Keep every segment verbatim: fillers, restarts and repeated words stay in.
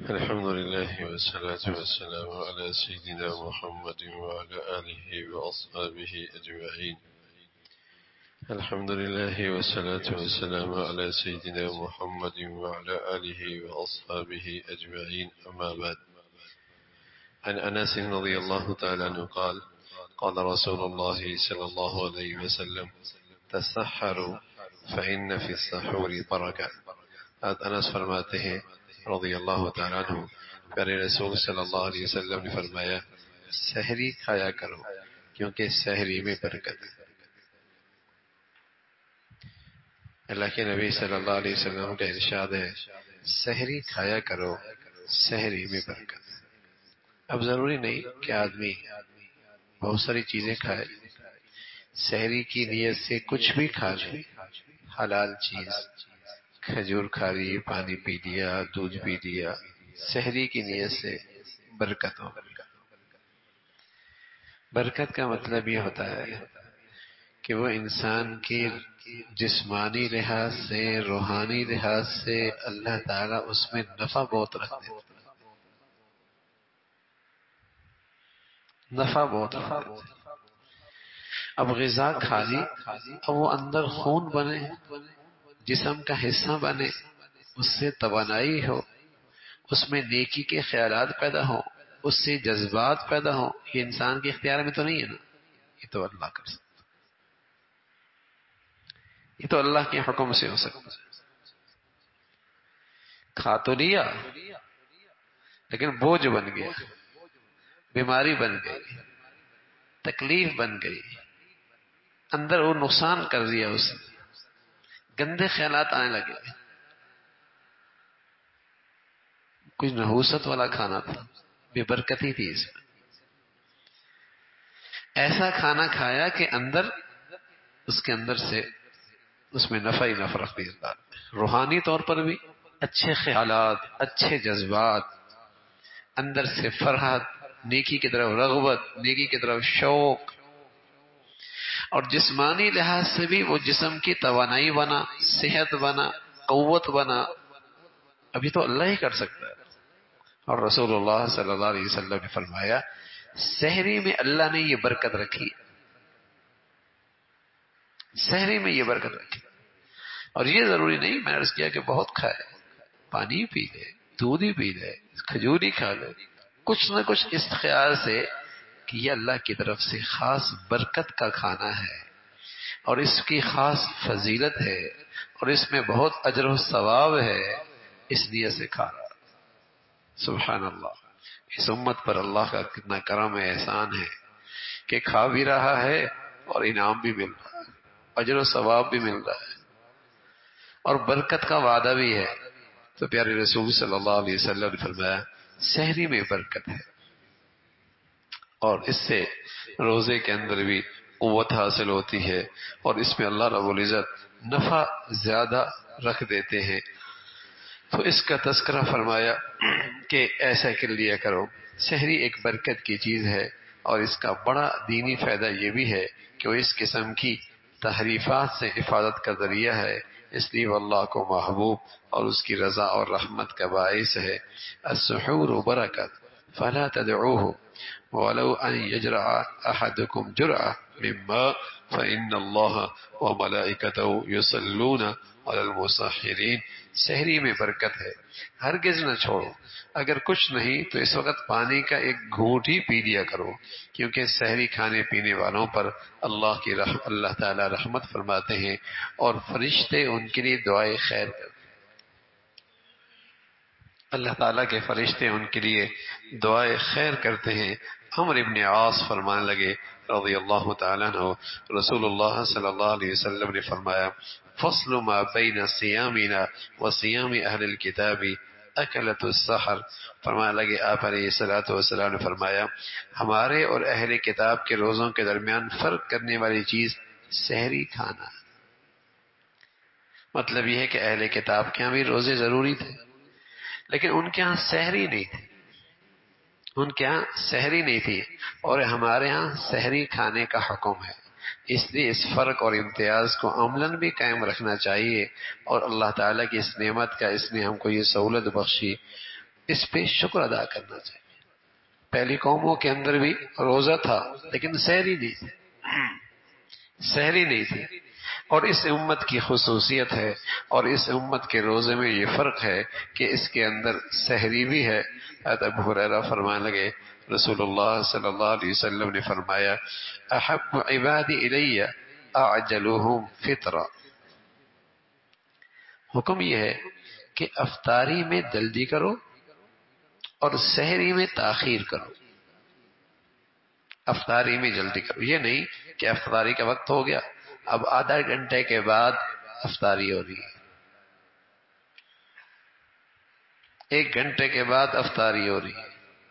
الحمد لله والصلاة والسلام على سيدنا محمد وعلى آله وأصحابه أجمعين. الحمد لله والصلاة والسلام على سيدنا محمد وعلى آله وأصحابه أجمعين. أما بعد، عن أنس رضي الله تعالى عنه قال قال رسول الله صلى الله عليه وسلم تسحروا فإن في السحور بركة. انس فرماتے ہیں رضی اللہ تعالیٰ عنہ، پیارے رسول صلی اللہ علیہ وسلم نے فرمایا سحری کھایا کرو کیونکہ سحری میں برکت ہے۔ اللہ کے نبی صلی اللہ علیہ وسلم کا ارشاد ہے سحری کھایا کرو، سحری میں برکت ہے۔ اب ضروری نہیں کہ آدمی بہت ساری چیزیں کھائے، سحری کی نیت سے کچھ بھی کھا لے، حلال چیز، کھجور کھا لی، پانی پی لیا، دودھ پی لیا، سحری کی نیت سے برکت ہو۔ برکت کا مطلب یہ ہوتا ہے کہ وہ انسان کی جسمانی لحاظ سے، روحانی لحاظ سے اللہ تعالیٰ اس میں نفع بہت رکھتے ہیں، نفع بہت رکھتے ہیں۔ اب غذا کھا لی، اب وہ اندر خون بنے، جسم کا حصہ بنے، اس سے توانائی ہو، اس میں نیکی کے خیالات پیدا ہوں، اس سے جذبات پیدا ہوں، یہ انسان کے اختیار میں تو نہیں ہے نا، یہ تو اللہ کر سکتا، یہ تو اللہ کے حکم سے ہو سکتا ہے۔ کھا تو لیا لیکن بوجھ بن گیا، بیماری بن گئی، تکلیف بن گئی، اندر وہ نقصان کر دیا، اس نے گندے خیالات آنے لگے، کچھ نحوست والا کھانا تھا، بے برکتی تھی اس میں، ایسا کھانا کھایا کہ اندر اس کے اندر سے اس میں نفع ہی نفع رکھ دیا، روحانی طور پر بھی اچھے خیالات، اچھے جذبات، اندر سے فرحت، نیکی کی طرف رغبت، نیکی کی طرف شوق، اور جسمانی لحاظ سے بھی وہ جسم کی توانائی بنا، صحت بنا، قوت بنا۔ ابھی تو اللہ ہی کر سکتا ہے، اور رسول اللہ صلی اللہ علیہ وسلم نے فرمایا سحری میں اللہ نے یہ برکت رکھی، سحری میں یہ برکت رکھی۔ اور یہ ضروری نہیں، میں نے عرض کیا کہ بہت کھائے، پانی پی لے، دودھ ہی پی لے، کھجوری کھا لے، کچھ نہ کچھ اس خیال سے کہ یہ اللہ کی طرف سے خاص برکت کا کھانا ہے اور اس کی خاص فضیلت ہے اور اس میں بہت اجر و ثواب ہے، اس نیت سے کھا رہا۔ سبحان اللہ، اس امت پر اللہ کا کتنا کرم ہے، احسان ہے کہ کھا بھی رہا ہے اور انعام بھی مل رہا ہے، اجر و ثواب بھی مل رہا ہے اور برکت کا وعدہ بھی ہے۔ تو پیارے رسول صلی اللہ علیہ وسلم نے فرمایا سحری میں برکت ہے، اور اس سے روزے کے اندر بھی قوت حاصل ہوتی ہے اور اس میں اللہ رب العزت نفع زیادہ رکھ دیتے ہیں۔ تو اس کا تذکرہ فرمایا کہ ایسا کر لیا کرو، سحری ایک برکت کی چیز ہے، اور اس کا بڑا دینی فائدہ یہ بھی ہے کہ وہ اس قسم کی تحریفات سے حفاظت کا ذریعہ ہے، اس لیے وہ اللہ کو محبوب اور اس کی رضا اور رحمت کا باعث ہے۔ السحور برکت فلا تدعوه ولو ان يجرع احدكم جرعه من ماء فان الله وملائكته يصلون على المسحرين۔ سحری میں برکت ہے، ہرگز نہ چھوڑو، اگر کچھ نہیں تو اس وقت پانی کا ایک گھونٹ ہی پی لیا کرو، کیونکہ سحری کھانے پینے والوں پر اللہ کی رحم اللہ تعالی رحمت فرماتے ہیں اور فرشتے ان کے لیے دعائے خیر کرتے ہیں، اللہ تعالیٰ کے فرشتے ان کے لیے دعائے خیر کرتے ہیں۔ عمرو ابن عاص فرمانے لگے رضی اللہ تعالیٰ عنہ، رسول اللہ صلی اللہ علیہ وسلم نے فرمایا فصل ما بین صیامنا و صیام اہل الکتاب اکلت السحر۔ فرمانے لگے آپ علیہ الصلوۃ والسلام نے فرمایا ہمارے اور اہل کتاب کے روزوں کے درمیان فرق کرنے والی چیز سحری کھانا۔ مطلب یہ ہے کہ اہل کتاب کے ہاں بھی روزے ضروری تھے لیکن ان کے ہاں سحری نہیں تھی، ان کے ہاں سحری نہیں تھی، اور ہمارے ہاں سحری کھانے کا حکم ہے۔ اس لیے اس فرق اور امتیاز کو عملاً بھی قائم رکھنا چاہیے، اور اللہ تعالیٰ کی اس نعمت کا، اس نے ہم کو یہ سہولت بخشی اس پہ شکر ادا کرنا چاہیے. پہلی قوموں کے اندر بھی روزہ تھا لیکن سحری نہیں تھی، سحری نہیں تھی. اور اس امت کی خصوصیت ہے اور اس امت کے روزے میں یہ فرق ہے کہ اس کے اندر سحری بھی ہے. ابو ہریرہ فرمانے لگے رسول اللہ صلی اللہ علیہ وسلم نے فرمایا احب عبادی الی اعجلهم فطرا. حکم یہ ہے کہ افطاری میں جلدی کرو اور سحری میں تاخیر کرو. افطاری میں جلدی کرو، یہ نہیں کہ افطاری کا وقت ہو گیا اب آدھا گھنٹے کے بعد افطاری ہو رہی ہے، ایک گھنٹے کے بعد افطاری ہو رہی ہے.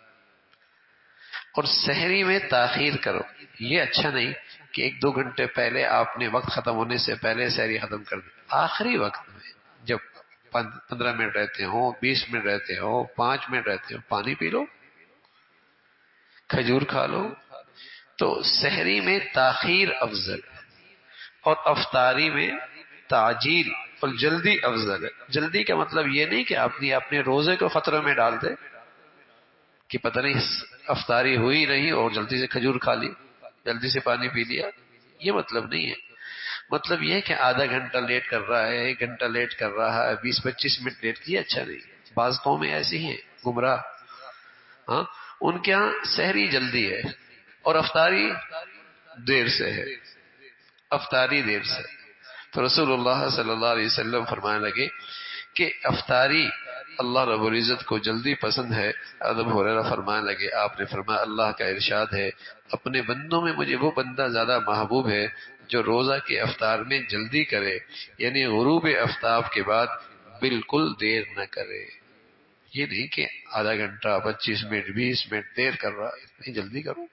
اور سحری میں تاخیر کرو، یہ اچھا نہیں کہ ایک دو گھنٹے پہلے آپ نے وقت ختم ہونے سے پہلے سحری ختم کر دی. آخری وقت میں جب پندرہ منٹ رہتے ہوں، بیس منٹ رہتے ہوں، پانچ منٹ رہتے ہوں، پانی پی لو، کھجور کھا لو. تو سحری میں تاخیر افضل اور افطاری میں تعجیل اور جلدی افضل ہے. جلدی کا مطلب یہ نہیں کہ آپ نے اپنے روزے کو خطرے میں ڈال دے کہ پتہ نہیں افطاری ہوئی نہیں اور جلدی سے کھجور کھا لی، جلدی سے پانی پی لیا، یہ مطلب نہیں ہے. مطلب یہ کہ آدھا گھنٹہ لیٹ کر رہا ہے، ایک گھنٹہ لیٹ کر رہا ہے، بیس پچیس منٹ لیٹ کیا، اچھا نہیں. بعض قومیں ایسی ہیں گمراہ، ہاں ان کے ہاں سحری جلدی ہے اور افطاری دیر سے ہے، افطاری دیر سے. تو رسول اللہ صلی اللہ علیہ وسلم فرمانے لگے کہ افطاری اللہ رب العزت کو جلدی پسند ہے. ابو ہریرہ فرمانے لگے آپ نے فرمایا اللہ کا ارشاد ہے اپنے بندوں میں مجھے وہ بندہ زیادہ محبوب ہے جو روزہ کے افطار میں جلدی کرے، یعنی غروب آفتاب کے بعد بالکل دیر نہ کرے. یہ نہیں کہ آدھا گھنٹہ پچیس منٹ بیس منٹ دیر کر رہا ہے، اتنی جلدی کرو.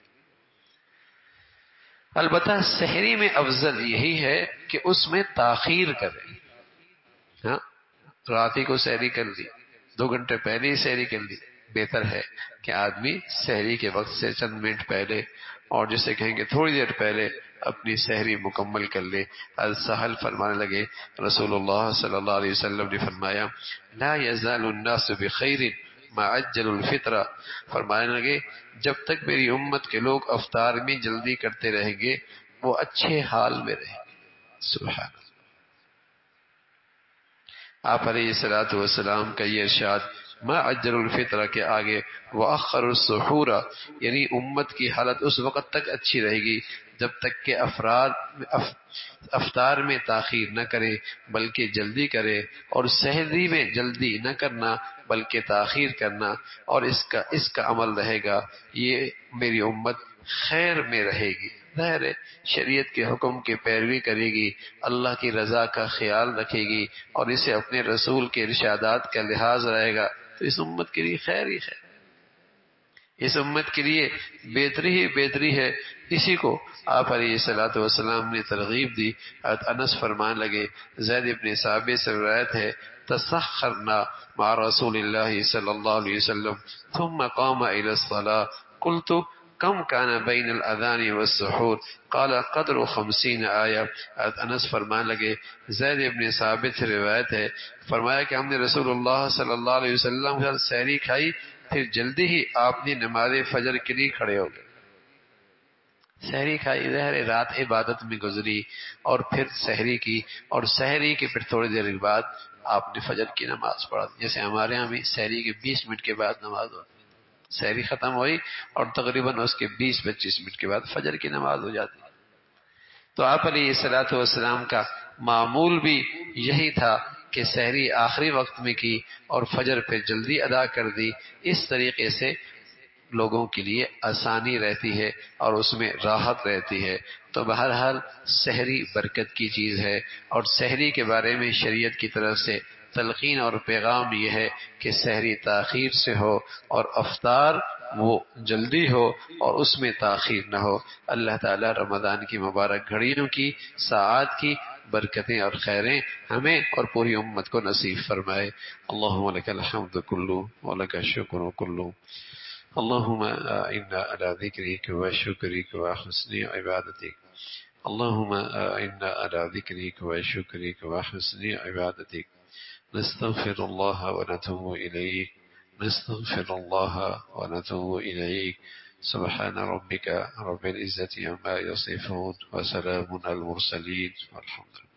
البتہ سحری میں افضل یہی ہے کہ اس میں تاخیر کرے. ہاں رات ہی کو سحری کر لی، دو گھنٹے پہلے ہی سحری کر لی، بہتر ہے کہ آدمی سحری کے وقت سے چند منٹ پہلے اور جسے کہیں گے تھوڑی دیر پہلے اپنی سحری مکمل کر لے. السہل فرمانے لگے رسول اللہ صلی اللہ علیہ وسلم نے فرمایا لا یزال الناس بخیر ما عجل الفطر. فرمانے لگے جب تک میری امت کے لوگ افطار میں جلدی کرتے رہیں گے وہ اچھے حال میں رہیں گے. سبحان اللہ. آپ علیہ الصلوۃ والسلام کا یہ ارشاد ما عجل الفطر کے آگے واخر السحور، یعنی امت کی حالت اس وقت تک اچھی رہے گی جب تک کہ افراد افطار میں تاخیر نہ کرے بلکہ جلدی کرے، اور سحری میں جلدی نہ کرنا بلکہ تاخیر کرنا، اور اس کا اس کا عمل رہے گا یہ میری امت خیر میں رہے گی. ظاہر ہے شریعت کے حکم کی پیروی کرے گی، اللہ کی رضا کا خیال رکھے گی اور اسے اپنے رسول کے ارشادات کا لحاظ رہے گا تو اس امت کے لیے خیر ہی خیر، اس امت کے لیے بہتری ہی بہتری ہے. اسی کو آپ علیہ الصلوۃ والسلام نے ترغیب دی. انس فرمان لگے زید ابن ثابت سے روایت ہے تسخرنا مع رسول اللہ صلی اللہ علیہ وسلم ثم قام الى الصلاة قلت کم کان بین الاذان والسحور قال قدر خمسین آیہ. انس فرمان لگے زید ابن ثابت سے روایت ہے فرمایا کہ ہم نے رسول اللہ صلی اللہ علیہ وسلم کے ساتھ سحری کھائی، پھر جلدی ہی آپ نے نماز فجر کے لیے کھڑے ہو گئے. سحری کھائی، ظاہر رات عبادت میں گزری اور پھر سحری کی، اور سحری کے پھر تھوڑی دیر کے بعد آپ نے فجر کی نماز پڑھا. جیسے ہمارے ہاں بھی سحری کے بیس منٹ کے بعد نماز ہوتی، سحری ختم ہوئی اور تقریباً اس کے بیس پچیس منٹ کے بعد فجر کی نماز ہو جاتی. تو آپ علیہ الصلوۃ والسلام کا معمول بھی یہی تھا کہ سحری آخری وقت میں کی اور فجر پہ جلدی ادا کر دی. اس طریقے سے لوگوں کے لیے آسانی رہتی ہے اور اس میں راحت رہتی ہے. تو بہرحال سحری برکت کی چیز ہے، اور سحری کے بارے میں شریعت کی طرف سے تلقین اور پیغام یہ ہے کہ سحری تاخیر سے ہو اور افطار وہ جلدی ہو اور اس میں تاخیر نہ ہو. اللہ تعالی رمضان کی مبارک گھڑیوں کی ساعات کی برکتیں اور خیریں ہمیں اور پوری امت کو نصیب فرمائے. اللہم لک الحمد کلو ولک الشکر کلو. اللهم إنا على ذكرك وشكرك وحسن عبادتك اللهم إنا على ذكرك وشكرك وحسن عبادتك نستغفر الله ونتوب إليه نستغفر الله ونتوب إليه. سبحان ربك رب العزة عما يصفون وسلام على المرسلين والحمد لله.